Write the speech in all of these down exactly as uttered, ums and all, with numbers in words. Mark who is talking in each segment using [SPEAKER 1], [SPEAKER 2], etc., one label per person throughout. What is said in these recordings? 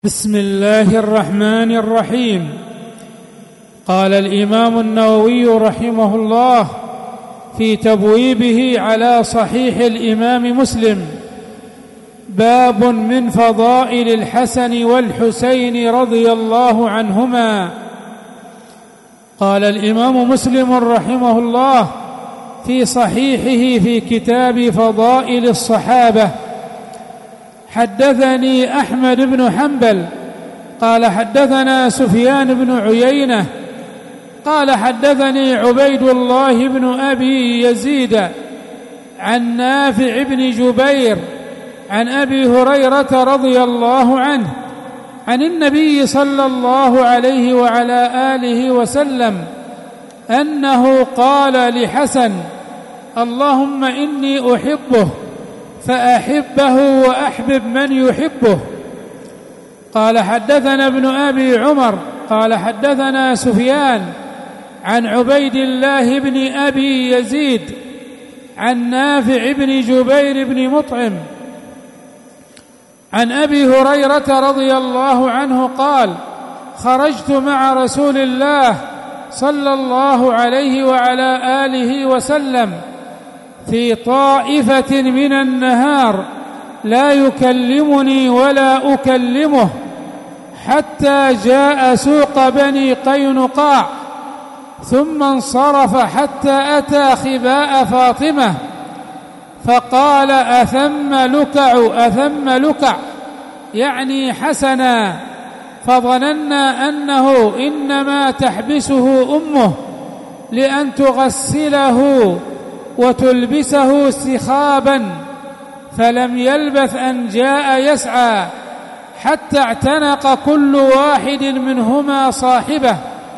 [SPEAKER 1] بسم الله الرحمن الرحيم. قال الإمام النووي رحمه الله في تبويبه على صحيح الإمام مسلم: باب من فضائل الحسن والحسين رضي الله عنهما. قال الإمام مسلم رحمه الله في صحيحه في كتاب فضائل الصحابة: حدثني أحمد بن حنبل قال حدثنا سفيان بن عيينة قال حدثني عبيد الله بن أبي يزيد عن نافع بن جبير عن أبي هريرة رضي الله عنه عن النبي صلى الله عليه وعلى آله وسلم أنه قال لحسن: اللهم إني أحبه فأحبه وأحبب من يحبه. قال حدثنا ابن أبي عمر قال حدثنا سفيان عن عبيد الله بن أبي يزيد عن نافع بن جبير بن مطعم عن أبي هريرة رضي الله عنه قال: خرجت مع رسول الله صلى الله عليه وعلى آله وسلم في طائفة من النهار لا يكلمني ولا أكلمه حتى جاء سوق بني قينقاع، ثم انصرف حتى أتى خباء فاطمة فقال: أثم لكع أثم لكع، يعني حسنا، فظننا أنه إنما تحبسه أمه لأن تغسله وتلبسه سخابا، فلم يلبث أن جاء يسعى حتى اعتنق كل واحد منهما صاحبه،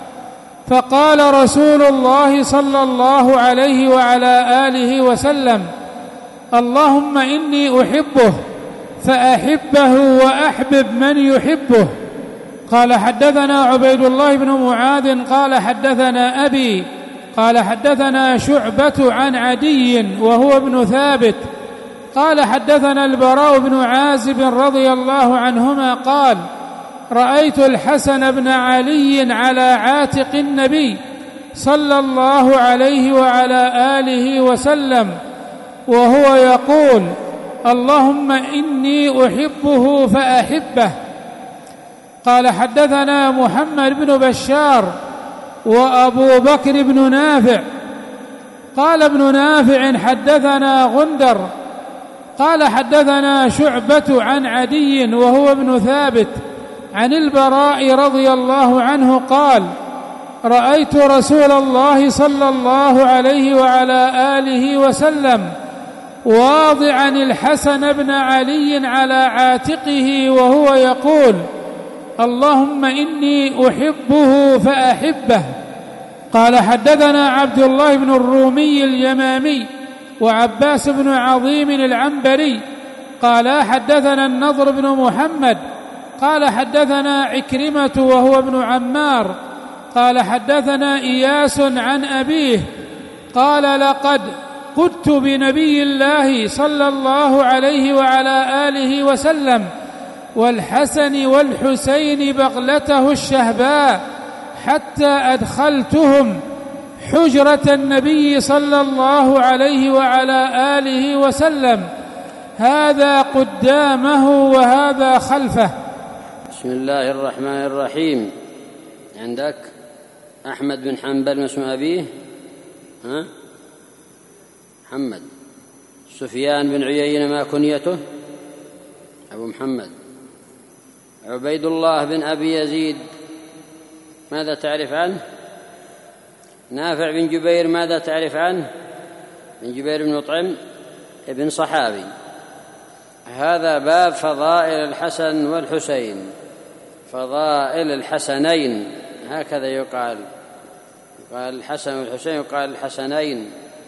[SPEAKER 1] فقال رسول الله صلى الله عليه وعلى آله وسلم: اللهم إني أحبه فأحبه وأحبب من يحبه. قال حدثنا عبيد الله بن معاذ قال حدثنا أبي قال حدثنا شعبة عن عدي وهو ابن ثابت قال حدثنا البراء بن عازب رضي الله عنهما قال: رأيت الحسن بن علي على عاتق النبي صلى الله عليه وعلى آله وسلم وهو يقول: اللهم إني أحبه فأحبه. قال حدثنا محمد بن بشار وأبو بكر بن نافع قال ابن نافع حدثنا غندر قال حدثنا شعبة عن عدي وهو ابن ثابت عن البراء رضي الله عنه قال: رأيت رسول الله صلى الله عليه وعلى آله وسلم واضعا الحسن بن علي على عاتقه وهو يقول: اللهم إني أحبه فأحبه. قال حدثنا عبد الله بن الرومي اليمامي وعباس بن عظيم العنبري قال حدثنا النضر بن محمد قال حدثنا عكرمة وهو ابن عمار قال حدثنا إياس عن أبيه قال: لقد قدت بنبي الله صلى الله عليه وعلى آله وسلم والحسن والحسين بغلته الشهباء حتى أدخلتهم حجرة النبي صلى الله عليه وعلى آله وسلم، هذا قدامه وهذا خلفه.
[SPEAKER 2] بسم الله الرحمن الرحيم. عندك أحمد بن حنبل اسم أبيه ها؟ محمد. سفيان بن عيينة ما كنيته؟ أبو محمد. عبيد الله بن أبي يزيد ماذا تعرف عنه؟ نافع بن جبير ماذا تعرف عنه؟ بن جبير بن مطعم ابن صحابي. هذا باب فضائل الحسن والحسين، فضائل الحسنين هكذا يقال، يقال الحسن والحسين يقال الحسنين،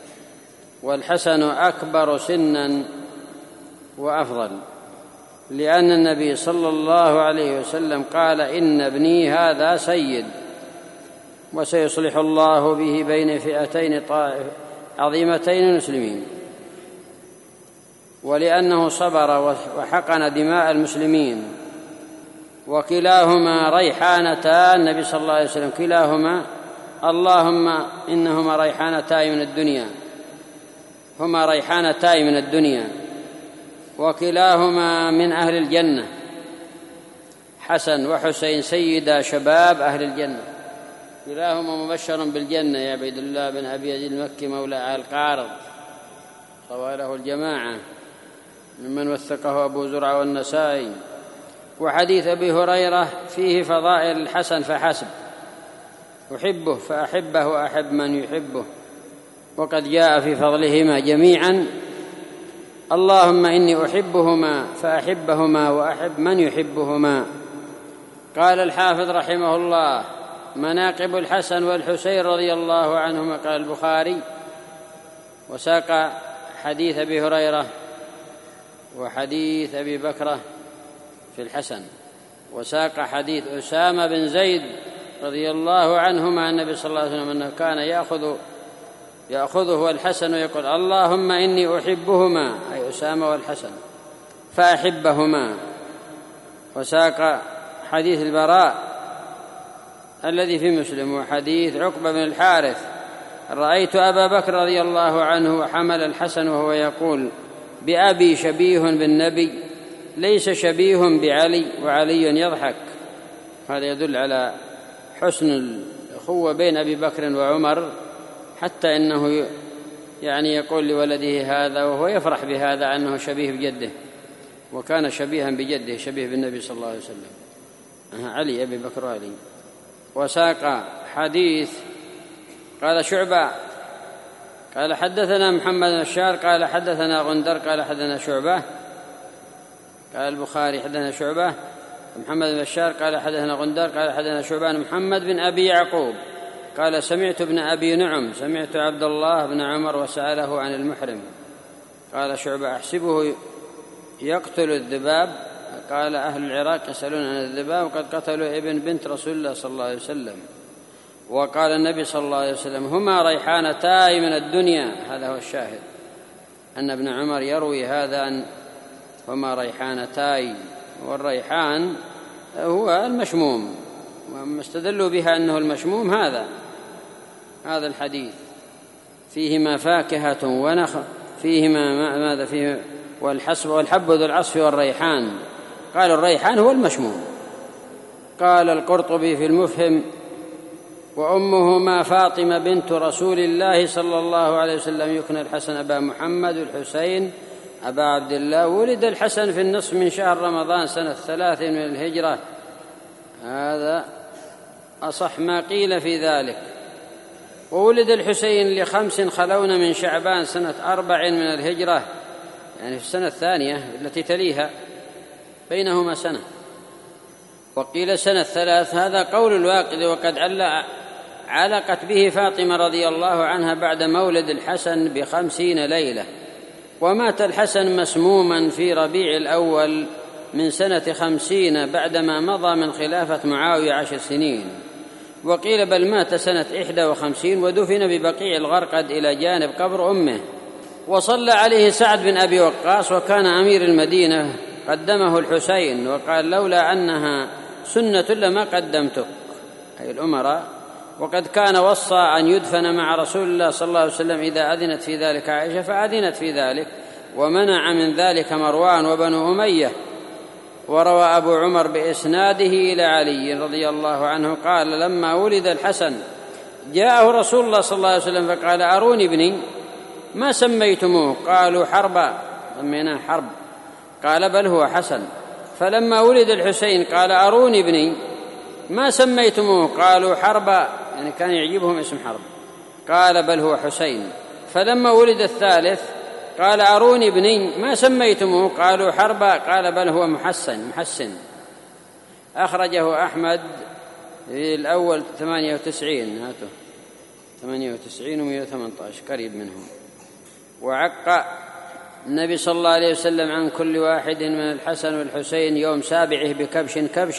[SPEAKER 2] والحسن أكبر سنا وأفضل، لأن النبي صلى الله عليه وسلم قال: إن ابني هذا سيد وسيصلح الله به بين فئتين عظيمتين المسلمين، ولأنه صبر وحقن دماء المسلمين وكلاهما ريحانتا. النبي صلى الله عليه وسلم كلاهما اللهم إنهما ريحانتاي من الدنيا، هما ريحانتاي من الدنيا، وكلاهما من أهل الجنة، حسن وحسين سيدا شباب أهل الجنة، كلاهما مبشر بالجنة. يا عبيد الله بن أبي يزيد المكي مولى آل قارض روى له الجماعة ممن وثقه أبو زرعة والنسائي. وحديث أبي هريرة فيه فضائل الحسن فحسب، أحبه فأحبه وأحب من يحبه، وقد جاء في فضلهما جميعا اللهم إني أحبهما فأحبهما وأحب من يحبهما. قال الحافظ رحمه الله: مناقب الحسن والحسين رضي الله عنهما. قال البخاري: وساق حديث أبي هريرة وحديث أبي بكرة في الحسن، وساق حديث أسامة بن زيد رضي الله عنهما عن النبي صلى الله عليه وسلم أنه كان يأخذ يأخذه الحسن ويقول اللهم إني أحبهما، أي أسامة والحسن، فأحبهما. وساق حديث البراء الذي في مسلم، وحديث عقبة بن الحارث: رأيت أبا بكر رضي الله عنه وحمل الحسن وهو يقول بأبي شبيه بالنبي ليس شبيه بعلي وعلي يضحك. هذا يدل على حسن الأخوة بين أبي بكر وعمر، حتى إنه يعني يقول لولده هذا وهو يفرح بهذا أنه شبيه بجده، وكان شبيها بجده، شبيه بالنبي صلى الله عليه وسلم، علي أبي بكر وعلي. وساق حديث قال شعبة قال حدثنا محمد بن بشار قال حدثنا غندر قال حدثنا شعبة. قال البخاري حدثنا شعبة محمد بن بشار قال حدثنا غندر قال حدثنا شعبة محمد بن أبي يعقوب قال سمعت ابن أبي نعم سمعت عبد الله بن عمر وسأله عن المحرم. قال شعبة أحسبه يقتل الذباب. قال أهل العراق يسألون عن الذباب وقد قتلوا ابن بنت رسول الله صلى الله عليه وسلم. وقال النبي صلى الله عليه وسلم هما ريحانتاي من الدنيا. هذا هو الشاهد، أن ابن عمر يروي هذا أن هما ريحانتاي، والريحان هو المشموم، وما استدلوا بها أنه المشموم هذا هذا الحديث فيهما فاكهة ونخل فيهما ماذا فيه والحسب والحب ذو العصف والريحان. قال الريحان هو المشموم. قال القرطبي في المفهم وأمهما فاطمة بنت رسول الله صلى الله عليه وسلم يكنى الحسن أبا محمد والحسين أبا عبد الله. ولد الحسن في النصف من شهر رمضان سنة ثلاث من الهجرة، هذا أصح ما قيل في ذلك. وولد الحسين لخمس خلون من شعبان سنة أربع من الهجرة، يعني في السنة الثانية التي تليها، بينهما سنة. وقيل سنة ثلاث، هذا قول الواقدي. وقد علقت به فاطمة رضي الله عنها بعد مولد الحسن بخمسين ليلة. ومات الحسن مسموما في ربيع الأول من سنة خمسين بعدما مضى من خلافة معاوية عشر سنين. وقيل بل مات سنة إحدى وخمسين ودفن ببقيع الغرقد إلى جانب قبر أمه. وصلى عليه سعد بن أبي وقاص وكان أمير المدينة، قدمه الحسين وقال لولا أنها سنة لما قدمتك، أي الأمراء. وقد كان وصى أن يدفن مع رسول الله صلى الله عليه وسلم إذا أذنت في ذلك عائشة فأذنت في ذلك، ومنع من ذلك مروان وبنو أمية. وروى أبو عمر بإسناده إلى علي رضي الله عنه قال لما ولد الحسن جاءه رسول الله صلى الله عليه وسلم فقال أروني ابني ما سميتموه؟ قالوا حربا، سميناه حرب. قال بل هو حسن. فلما ولد الحسين قال أروني ابني ما سميتموه؟ قالوا حربا، يعني كان يعجبهم اسم حرب. قال بل هو حسين. فلما ولد الثالث قال أروني ابني ما سميتموه؟ قالوا حربا. قال بل هو محسن محسن. أخرجه أحمد في الأول ثمانية وتسعين، هاته ثمانية وتسعين ومئة وثمانية عشر قريب منهم. وعق النبي صلى الله عليه وسلم عن كل واحد من الحسن والحسين يوم سابعه بكبش كبش،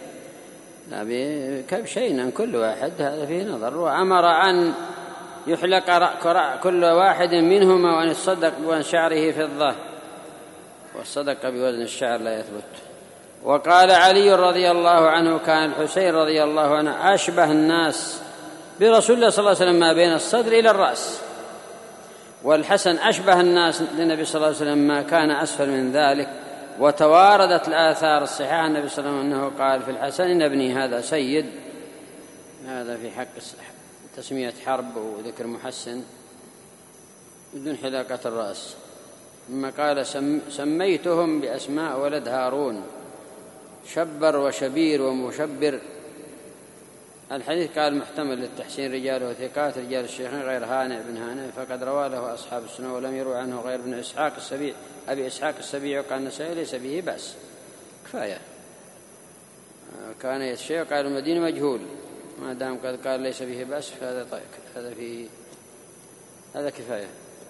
[SPEAKER 2] لا بكبشين عن كل واحد، هذا فيه نظر. وأمر أن يحلق رأس كل واحد منهما وأن يتصدق بوزن شعره فضة، والصدقة بوزن الشعر لا يثبت. وقال علي رضي الله عنه: كان الحسين رضي الله عنه أشبه الناس برسول الله صلى الله عليه وسلم ما بين الصدر إلى الرأس، والحسن أشبه الناس للنبي صلى الله عليه وسلم ما كان أسفل من ذلك. وتواردت الآثار الصحيحة النبي صلى الله عليه وسلم أنه قال في الحسن: إن ابني هذا سيد. هذا في حق تسمية حرب وذكر محسن بدون حلاقة الرأس. ثم قال: سميتهم بأسماء ولد هارون، شبر وشبير ومشبر. الحديث قال محتمل للتحسين، رجاله ثقات رجال الشيخين غير هانئ بن هانئ، فقد روى له أصحاب السنة ولم يروى عنه غير ابن إسحاق السبيع أبي إسحاق السبيع، وقال النسائي ليس به بأس. كفاية. كان الشيء قال المدينة مجهول، ما دام قد قال ليس به بأس فهذا طيب، هذا في هذا كفاية.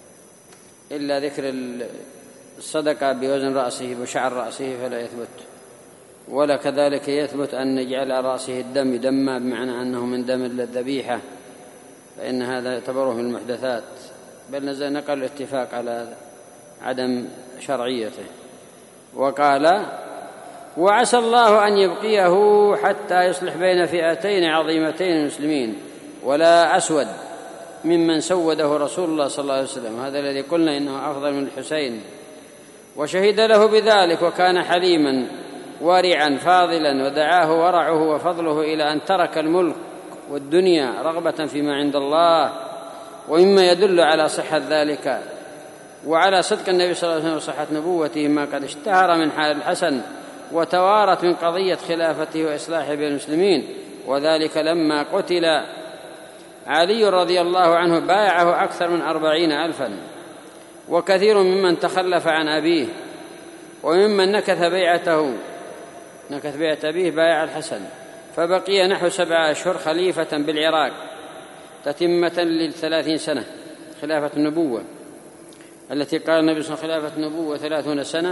[SPEAKER 2] إلا ذكر الصدقة بوزن رأسه بشعر رأسه فلا يثبت، ولا كذلك يثبت أن يجعل رأسه الدم دما بمعنى أنه من دم الذبيحة، فإن هذا يعتبره من المحدثات، بل نزل نقل الاتفاق على عدم شرعيته. وقال: وعسى الله أن يبقيه حتى يصلح بين فئتين عظيمتين المسلمين، ولا أسود ممن سوده رسول الله صلى الله عليه وسلم. هذا الذي قلنا إنه أفضل من الحسين، وشهد له بذلك، وكان حليما ورعا فاضلا، ودعاه ورعه وفضله إلى أن ترك الملك والدنيا رغبة فيما عند الله. ومما يدل على صحة ذلك وعلى صدق النبي صلى الله عليه وسلم وصحة نبوته ما قد اشتهر من حال الحسن وتوارت من قضية خلافته وإصلاحه بين المسلمين، وذلك لما قتل علي رضي الله عنه بايعه أكثر من أربعين ألفا، وكثير ممن تخلف عن أبيه وممن نكث بيعته نكث بيعة أبيه بايع الحسن، فبقي نحو سبعة أشهر خليفة بالعراق تتمة للثلاثين سنة خلافة النبوة التي قال النبي صلى الله عليه وسلم خلافة النبوة ثلاثون سنة،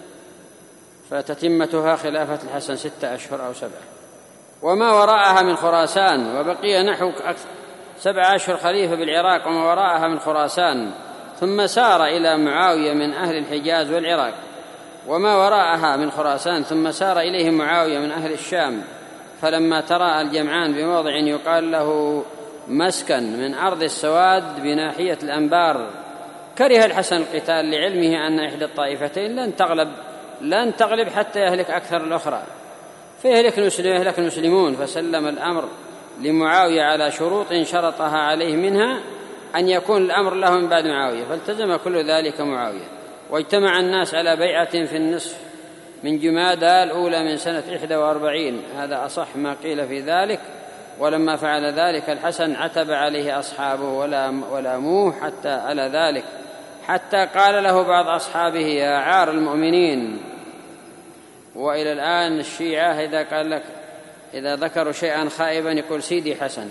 [SPEAKER 2] فتتمتها خلافة الحسن ستة أشهر أو سبعة. وما وراءها من خراسان، وبقي نحو سبعة أشهر خليفة بالعراق وما وراءها من خراسان، ثم سار إلى معاوية من أهل الحجاز والعراق، وما وراءها من خراسان ثم سار إليه معاوية من أهل الشام. فلما تراءى الجمعان بموضع يقال له مسكن من أرض السواد بناحية الأنبار، كره الحسن القتال لعلمه أن إحدى الطائفتين لن تغلب لن تغلب حتى يهلك أكثر الأخرى، فيهلك يهلك المسلمون، فسلم الأمر لمعاوية على شروط شرطها عليه، منها أن يكون الأمر له من بعد معاوية، فالتزم كل ذلك معاوية. واجتمع الناس على بيعة في النصف من جمادى الأولى من سنة إحدى وأربعين، هذا أصح ما قيل في ذلك. ولما فعل ذلك الحسن عتب عليه أصحابه ولاموه حتى على ذلك، حتى قال له بعض أصحابه: يا عار المؤمنين. وإلى الآن الشيعة إذا قال لك إذا ذكروا شيئا خائبا يقول سيدي حسن،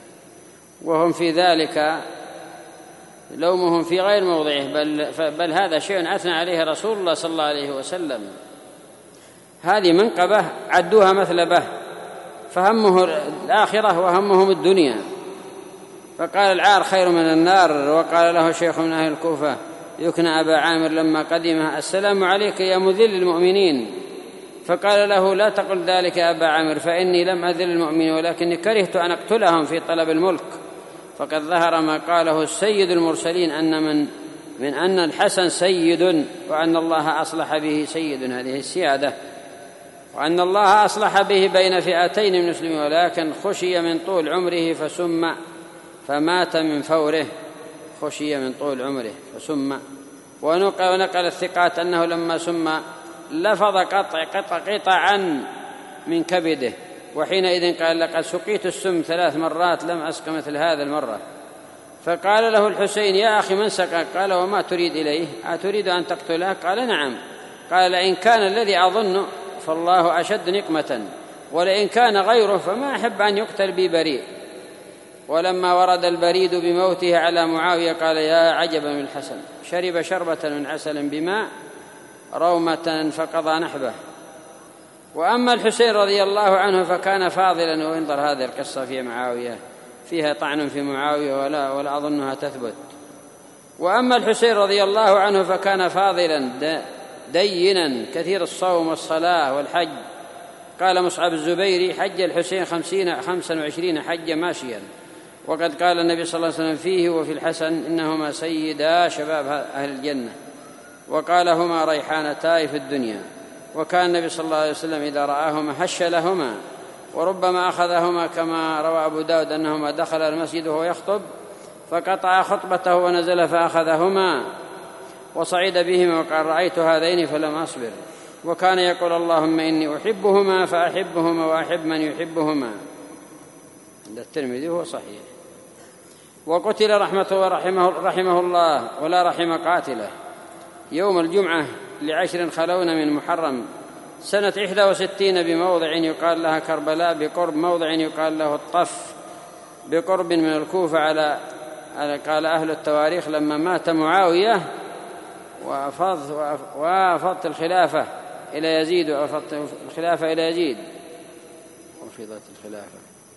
[SPEAKER 2] وهم في ذلك لومهم في غير موضعه، بل, بل هذا شيء أثنى عليه رسول الله صلى الله عليه وسلم. هذه منقبة عدوها مثل به، فهمه الآخرة وهمهم الدنيا. فقال: العار خير من النار. وقال له شيخ من أهل الكوفة يكنى أبا عامر لما قدمه: السلام عليك يا مذل المؤمنين. فقال له: لا تقل ذلك يا أبا عامر، فإني لم أذل المؤمنين ولكني كرهت أن أقتلهم في طلب الملك. فقد ظهر ما قاله السيد المرسلين أن من من أن الحسن سيد، وأن الله أصلح به سيد، هذه السيادة، وأن الله أصلح به بين فئتين من المسلمين، ولكن خشي من طول عمره فسم فمات من فوره، خشي من طول عمره فسم. ونقل الثقات أنه لما سم لفظ قطع قطع قطعا من كبده، وحينئذ قال: لقد سقيت السم ثلاث مرات لم أسق مثل هذا المرة. فقال له الحسين: يا أخي من سقاك؟ قال: وما تريد إليه؟ أتريد أن تقتله؟ قال: نعم. قال: لئن كان الذي أظن فالله أشد نقمة، ولئن كان غيره فما أحب أن يقتل بي بريء. ولما ورد البريد بموته على معاوية قال: يا عجبا من الحسن، شرب شربة من عسل بماء رومة فقضى نحبه. وأما الحسين رضي الله عنه فكان فاضلا، وانظر هذه القصة في معاوية فيها طعن في معاوية ولا, ولا أظنها تثبت. وأما الحسين رضي الله عنه فكان فاضلا دينا كثير الصوم والصلاة والحج. قال مصعب الزبيري: حج الحسين خمسين خمسا وعشرين حجة ماشيا. وقد قال النبي صلى الله عليه وسلم فيه وفي الحسن: إنهما سيدا شباب أهل الجنة، وقال: هما ريحانتاي في الدنيا. وكان النبي صلى الله عليه وسلم إذا رآهما هش لهما، وربما أخذهما كما روى أبو داود أنهما دخل المسجد وهو يخطب فقطع خطبته ونزل فأخذهما وصعد بهما وقال: رأيت هذين فلم أصبر. وكان يقول: اللهم إني أحبهما فأحبهما وأحب من يحبهما. عند الترمذي هو صحيح. وقتل رحمته ورحمه رحمه الله ولا رحم قاتله يوم الجمعة لعشر خلون من محرم سنة إحدى وستين بموضع يقال لها كربلاء، بقرب موضع يقال له الطف، بقرب من الكوفة. على قال أهل التواريخ: لما مات معاوية وافضت الخلافة إلى يزيد وافضت الخلافة إلى يزيد وفضت الخلافة.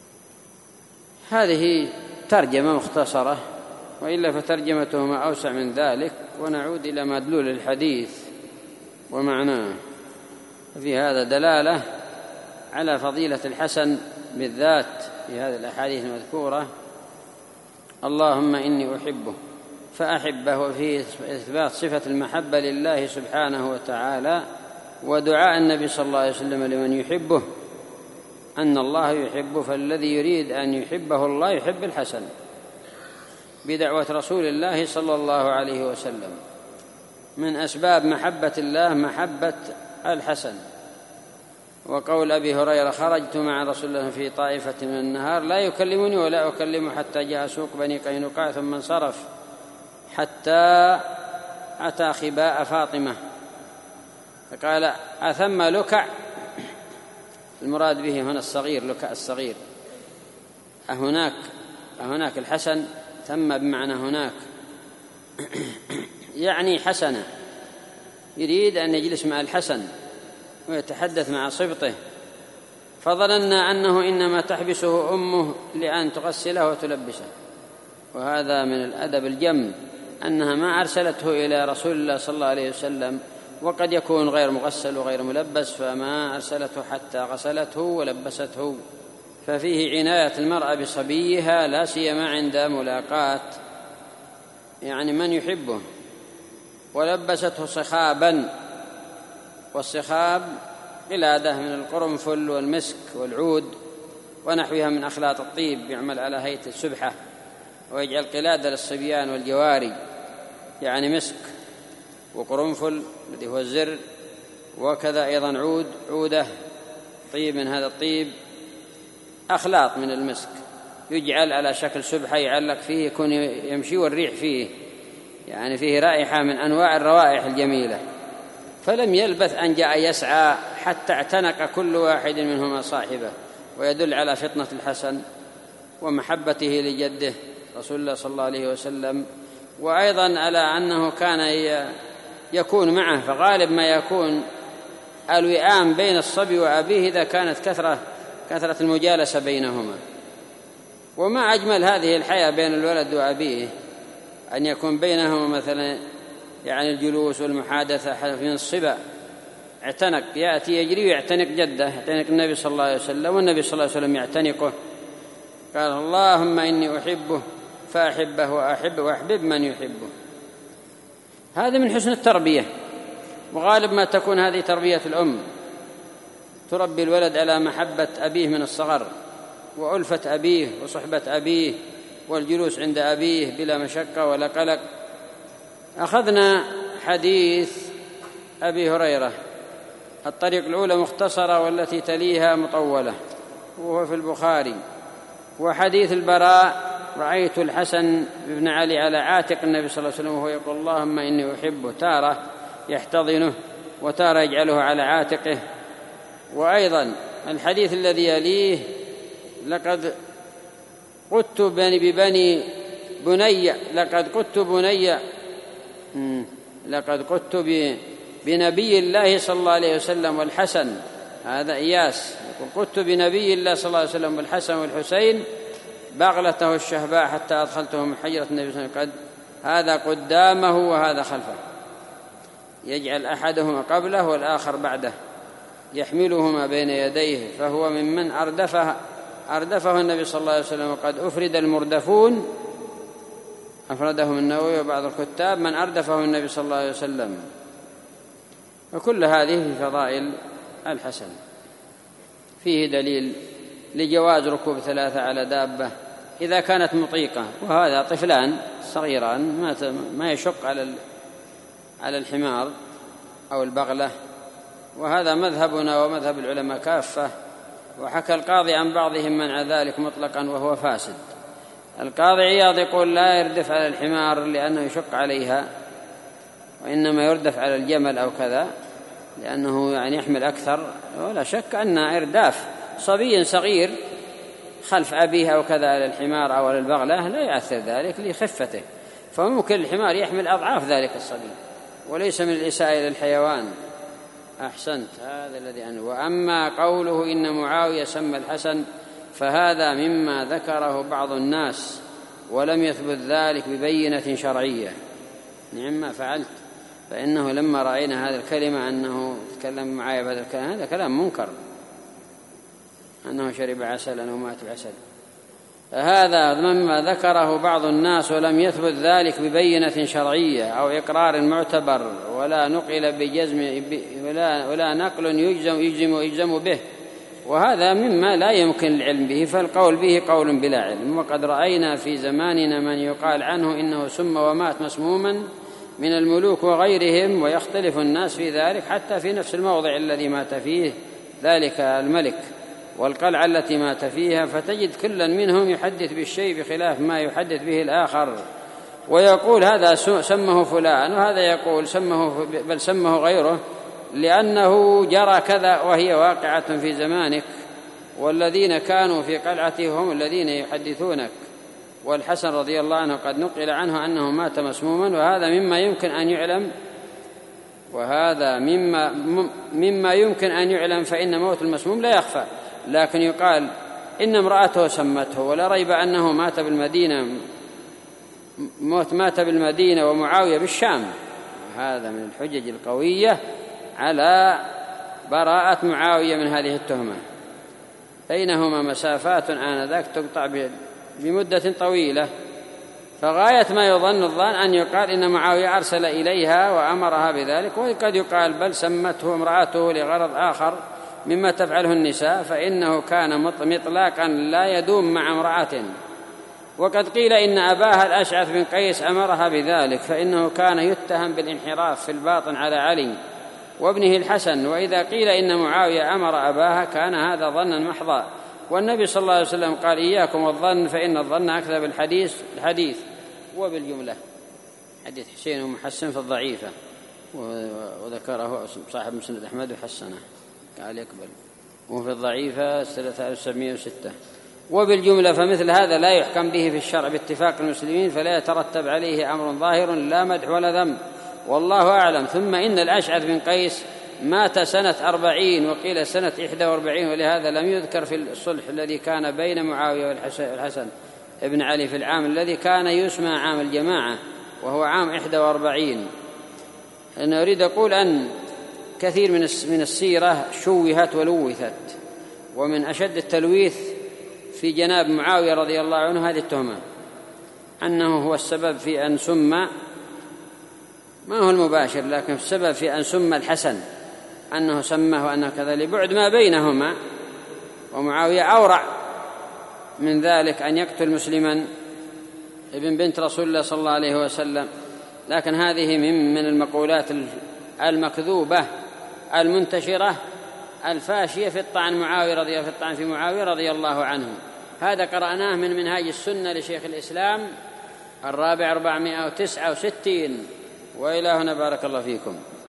[SPEAKER 2] هذه ترجمة مختصرة، وإلا فترجمتهما أوسع من ذلك. ونعود إلى مدلول الحديث ومعناه. في هذا دلالة على فضيلة الحسن بالذات في هذه الأحاديث المذكورة: اللهم إني أحبه فأحبه، وفيه إثبات صفة المحبة لله سبحانه وتعالى، ودعاء النبي صلى الله عليه وسلم لمن يحبه أن الله يحبه، فالذي يريد أن يحبه الله يحب الحسن بدعوة رسول الله صلى الله عليه وسلم. من أسباب محبة الله محبة الحسن. وقول أبي هريرة: خرجت مع رسول الله في طائفة من النهار لا يكلمني ولا أكلمه حتى جاء سوق بني قينقاع ثم انصرف حتى أتى خباء فاطمة فقال: أثم لكع؟ المراد به هنا الصغير، لكع الصغير. أهناك أهناك الحسن؟ ثم بمعنى هناك، يعني حسنة، يريد أن يجلس مع الحسن ويتحدث مع صبطه. فظننا أنه إنما تحبسه أمه لأن تغسله وتلبسه، وهذا من الأدب الجم أنها ما أرسلته إلى رسول الله صلى الله عليه وسلم، وقد يكون غير مغسل وغير ملبس، فما أرسلته حتى غسلته ولبسته. ففيه عناية المرأة بصبيها، لا سيما عند ملاقاة يعني من يحبه. ولبسته صخابا، والصخاب قلادة من القرنفل والمسك والعود ونحوها من أخلاط الطيب، يعمل على هيئة السبحة، ويجعل قلادة للصبيان والجواري، يعني مسك وقرنفل الذي هو الزر، وكذا أيضا عود عودة طيب من هذا الطيب، أخلاط من المسك يجعل على شكل سبحة يعلق فيه، يكون يمشي والريح فيه، يعني فيه رائحة من أنواع الروائح الجميلة. فلم يلبث أن جاء يسعى حتى اعتنق كل واحد منهما صاحبه، ويدل على فطنة الحسن ومحبته لجده رسول الله صلى الله عليه وسلم، وأيضا على أنه كان يكون معه، فغالب ما يكون الوئام بين الصبي وأبيه إذا كانت كثرة كثرة المجالسة بينهما. وما أجمل هذه الحياة بين الولد وأبيه، أن يكون بينهما مثلا يعني الجلوس والمحادثة من الصبا. اعتنق، يأتي يجري ويعتنق جده، يعتنق النبي صلى الله عليه وسلم، والنبي صلى الله عليه وسلم يعتنقه. قال: اللهم إني أحبه فأحبه وأحب وأحبب من يحبه. هذا من حسن التربية، وغالب ما تكون هذه تربية الأم، تربي الولد على محبة أبيه من الصغر، وألفة أبيه وصحبة أبيه والجلوس عند أبيه بلا مشقة ولا قلق. أخذنا حديث أبي هريرة، الطريق الأولى مختصرة والتي تليها مطولة، وهو في البخاري. وحديث البراء: رأيت الحسن بن علي على عاتق النبي صلى الله عليه وسلم وهو يقول: اللهم إني أحبه، تارة يحتضنه وتارة يجعله على عاتقه. وأيضا الحديث الذي يليه: لقد قدت ببني بني لقد قدت بني لقد قدت بنبي الله صلى الله عليه وسلم والحسن. هذا إياس يقول: قدت بنبي الله صلى الله عليه وسلم والحسن والحسين بغلته الشهباء حتى أدخلته من حجرة النبي صلى الله عليه وسلم، هذا قدامه وهذا خلفه. يجعل أحدهما قبله والآخر بعده يحملهما بين يديه، فهو ممن أردفه أردفه النبي صلى الله عليه وسلم. وقد أفرد المردفون، أفردهم النووي وبعض الكتاب، من أردفه النبي صلى الله عليه وسلم. وكل هذه في فضائل الحسن. فيه دليل لجواز ركوب ثلاثة على دابة إذا كانت مطيقة، وهذا طفلان صغيران ما يشق على على الحمار أو البغلة، وهذا مذهبنا ومذهب العلماء كافة. وحكى القاضي عن بعضهم منع ذلك مطلقا وهو فاسد. القاضي عياض يقول لا يردف على الحمار لأنه يشق عليها، وإنما يردف على الجمل أو كذا لأنه يعني يحمل أكثر. ولا شك أن إرداف صبي صغير خلف أبيه أو كذا على الحمار أو على البغلة لا يأثر ذلك لخفته، فممكن الحمار يحمل أضعاف ذلك الصبي، وليس من الإساءة إلى الحيوان. أحسنت، هذا الذي أنا. وأما قوله إن معاوية سمى الحسن فهذا مما ذكره بعض الناس ولم يثبت ذلك ببينة شرعية. نعم ما فعلت، فإنه لما رأينا هذا الكلمة أنه تكلم معايا بهذا الكلام، هذا كلام منكر، أنه شرب عسلا أو مات بعسل. فهذا مما ذكره بعض الناس ولم يثبت ذلك ببينة شرعية أو إقرار معتبر، ولا نقل بجزم ولا, ولا نقل يجزم, يجزم, يجزم به، وهذا مما لا يمكن العلم به، فالقول به قول بلا علم. وقد رأينا في زماننا من يقال عنه إنه سم ومات مسموما من الملوك وغيرهم، ويختلف الناس في ذلك حتى في نفس الموضع الذي مات فيه ذلك الملك والقلعة التي مات فيها، فتجد كلا منهم يحدث بالشيء بخلاف ما يحدث به الآخر، ويقول هذا سمه فلان، وهذا يقول سمه بل سمه غيره لأنه جرى كذا وهي واقعة في زمانك، والذين كانوا في قلعته هم الذين يحدثونك. والحسن رضي الله عنه قد نقل عنه أنه مات مسموما، وهذا مما يمكن أن يعلم وهذا مما مما يمكن أن يعلم فإن موت المسموم لا يخفى. لكن يقال إن امرأته سمته، ولا ريب أنه مات بالمدينة موت مات بالمدينة ومعاوية بالشام. هذا من الحجج القوية على براءة معاوية من هذه التهمة. بينهما مسافات آنذاك تقطع بمدة طويلة، فغاية ما يظن الظان أن يقال إن معاوية أرسل إليها وأمرها بذلك، وقد يقال بل سمته امرأته لغرض آخر مما تفعله النساء، فإنه كان مطلقا لا يدوم مع امرأة. وقد قيل إن أباها الأشعث بن قيس أمرها بذلك، فإنه كان يتهم بالانحراف في الباطن على علي وابنه الحسن. وإذا قيل إن معاوية أمر أباها كان هذا ظنا محضا، والنبي صلى الله عليه وسلم قال إياكم والظن فإن الظن أكذب الحديث الحديث وبالجملة. حديث حسين ومحسن في الضعيفة، وذكره صاحب مسند أحمد وحسنه قال يقبل، وفي الضعيفة ثلاثة آلاف وسبعمائة وستة. وبالجملة فمثل هذا لا يحكم به في الشرع باتفاق المسلمين، فلا يترتب عليه أمر ظاهر لا مدح ولا ذم، والله أعلم. ثم إن الأشعث بن قيس مات سنة أربعين وقيل سنة إحدى وأربعين، ولهذا لم يذكر في الصلح الذي كان بين معاوية والحسن ابن علي في العام الذي كان يسمى عام الجماعة، وهو عام إحدى وأربعين. أنا أريد أقول أن كثير من السيرة شوهت ولوثت، ومن أشد التلويث في جناب معاوية رضي الله عنه هذه التهمة أنه هو السبب في أن سم، ما هو المباشر لكن السبب في أن سم الحسن، أنه سمه وأنه كذا، لبعد ما بينهما. ومعاوية أورع من ذلك أن يقتل مسلما ابن بنت رسول الله صلى الله عليه وسلم. لكن هذه من من المقولات المكذوبة المنتشرة الفاشية في الطعن معاوية رضي في الطعن في معاوية رضي الله عنه. هذا قرأناه من منهاج السنة لشيخ الإسلام الرابع أربعمائة وتسعة وستين. وإلى هنا بارك الله فيكم.